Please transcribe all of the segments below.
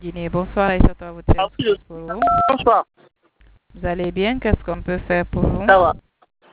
Guinée. Bonsoir Aïcha, toi, votre service pour vous. Bonsoir. Vous allez bien? Qu'est-ce qu'on peut faire pour vous? Ça va.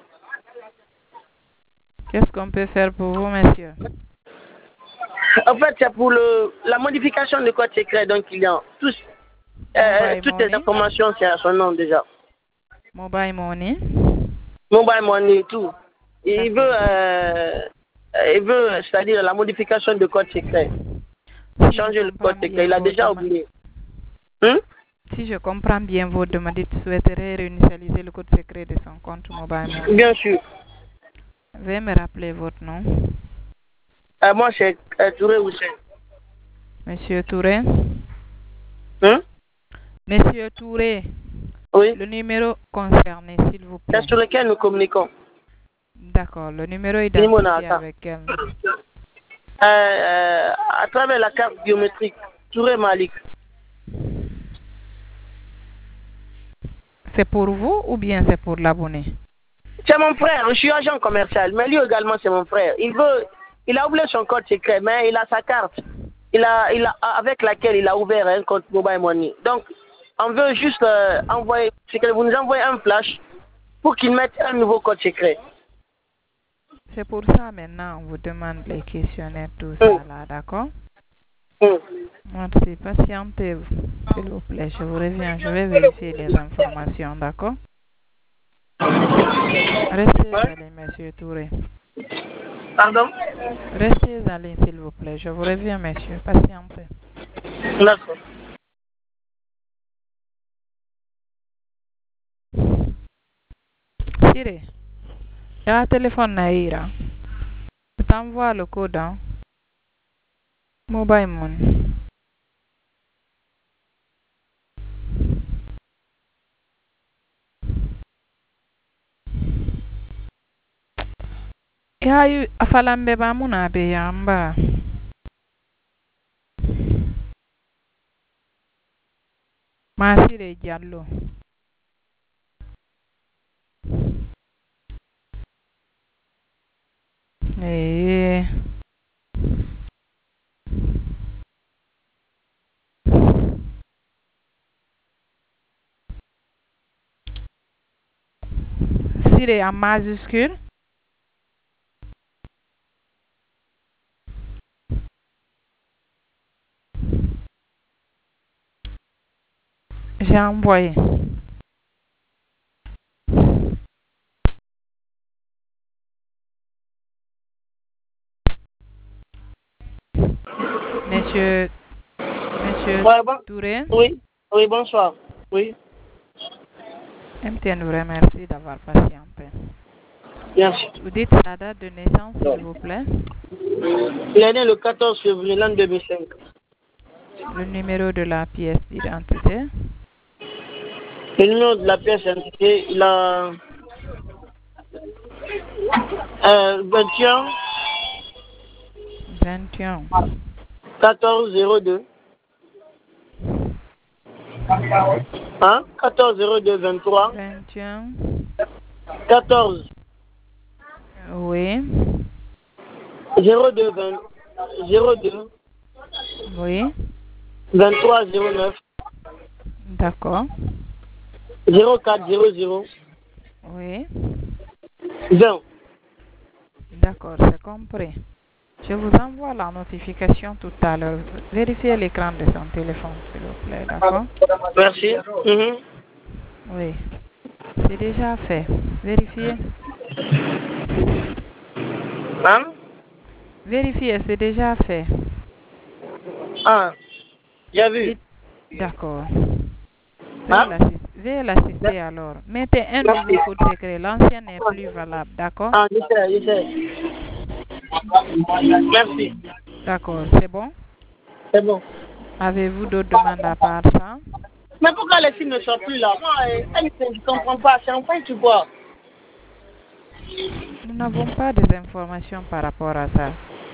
Qu'est-ce qu'on peut faire pour vous, monsieur? En fait, c'est pour la modification du code secret. Donc, il y a toutes les informations, c'est à son nom déjà. Mobile Money. Mobile Money, tout. Et il veut, c'est-à-dire la modification du code secret. Changer le code secret. Il a déjà oublié. Si je comprends bien vos demandes, tu souhaiterais réinitialiser le code secret de son compte Mobile Money. Bien sûr. Veuillez me rappeler votre nom. Moi, c'est Touré Hussein. Monsieur Touré. Hein? Monsieur Touré. Oui. Le numéro concerné, s'il vous plaît. C'est sur lequel nous communiquons. D'accord. Le numéro identifié avec quel nom? À travers la carte biométrique. Touré Malik. C'est pour vous ou bien c'est pour l'abonné? C'est mon frère, je suis agent commercial, mais lui également c'est mon frère. Il a oublié son code secret, mais il a sa carte. Avec laquelle il a ouvert un compte Mobile Money. Donc, on veut juste envoyer, c'est que vous nous envoyez un flash pour qu'il mette un nouveau code secret. C'est pour ça maintenant on vous demande les questionnaires, tout ça là, d'accord? Merci, patientez-vous, s'il vous plaît, je vous reviens, je vais vérifier les informations, d'accord? Restez en ligne, monsieur Touré. Pardon? Restez en ligne, s'il vous plaît, je vous reviens, monsieur, patientez. D'accord. Siré, il y a un téléphone Naïra. Je t'envoie le code, hein? Mobile Money. Yayu afalambe ba muna be yamba. Masire Diallo. Sire en majuscule. J'ai envoyé. Monsieur Touré. Oui, bonsoir. Oui. MTN vous remercie d'avoir patienté. Merci. Vous dites la date de naissance, s'il vous plaît. Il est né le 14 février l'an 2005. Le numéro de la pièce d'identité. Le numéro de la pièce d'identité, il a 21 14 02 14 02 23 21 14 oui 02 02 oui 23 09 d'accord 04 00 oui 20. D'accord, c'est compris. Je vous envoie la notification tout à l'heure. Vérifiez l'écran de son téléphone, s'il vous plaît, d'accord? Merci. Oui, c'est déjà fait. Vérifiez. Vérifiez, c'est déjà fait. J'ai vu. D'accord. Veuillez l'assister alors. Mettez un nouveau code secret. L'ancien n'est plus valable, d'accord? Je sais. Merci. D'accord, c'est bon? C'est bon. Avez-vous d'autres demandes à part ça? Mais pourquoi les filles ne sont plus là? Moi, je ne comprends pas. C'est enfin tu vois. Nous n'avons pas des informations par rapport à ça.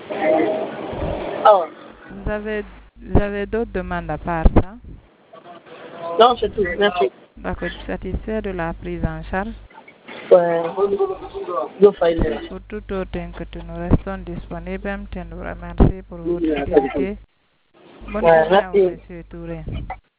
Vous avez d'autres demandes à part ça? Non, c'est tout. Merci. D'accord, satisfait de la prise en charge? Pour tout autre que nous restons disponibles, nous vous remercions pour votre fidélité Bonne journée à vous, Merci. Monsieur Touré.